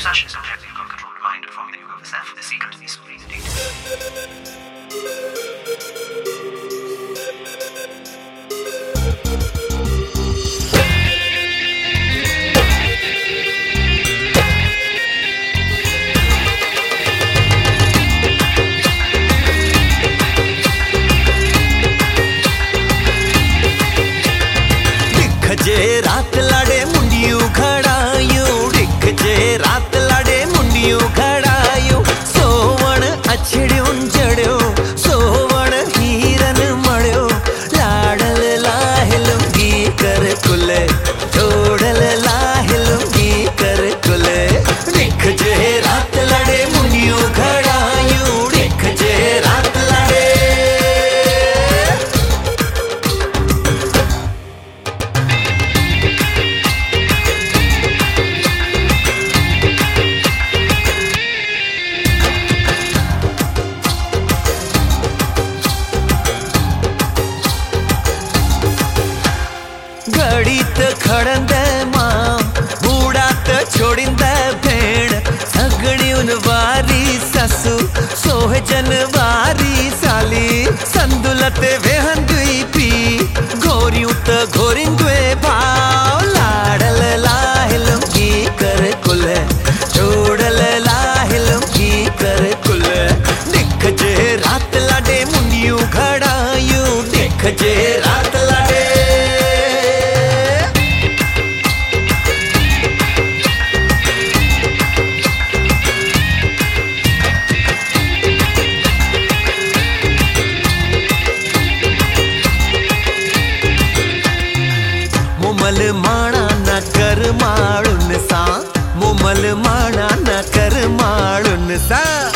such is subject to your controlled mind, forming the yoga of the self, the secret is please indeed. जे रात लाड़े मुंडियों खड़ायूं दिख जे रात लाड़े मुंडियों खड़ायूं सोवण अछड़ियों जड़ियो सोवण हीरन मड़ियो ladle लाहिलुंगी कर कुले जोड़ल लाहिलुंगी कर कुले दिख जे रात लाड़े मुंडियों खड़ायूं दिख जे रात लाड़े घड़ी त खड़ंद मां बूढ़ा त छोड़िंद भेण सगड़ियुन वारी ससु सोहजन वारी साली संदुलत वेहंदुई पी घोरियूं त घोरिंदुए भाव लाडल लाहिलुंगी कर कुल जोड़ल लाहिलुंगी कर कुल दिख जे रात लाडे मुंडियूं खड़ायूं दिख जे रात लाडे मुमल माणा न कर माड़ुन सा मुमल माणा न कर माड़ुन सा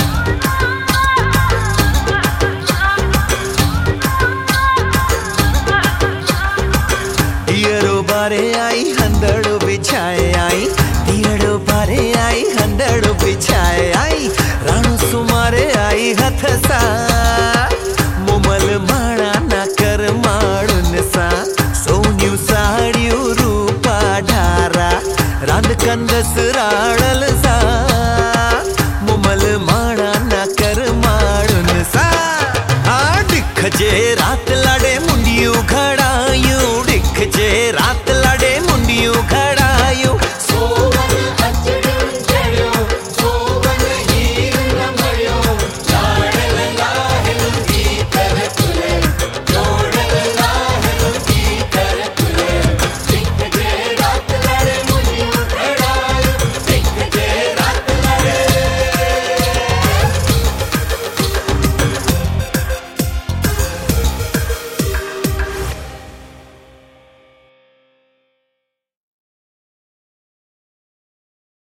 दियरो बारे आई हंदड़ो बिछाए आई दियरो बारे आई हंदड़ो बिछाए आई राणो सुमारे आई हथ सा मुमल माणा न कर माड़ुन सा सोनियूं साड़ियूं रूपा ढारा रांद कंदस राड़ल सा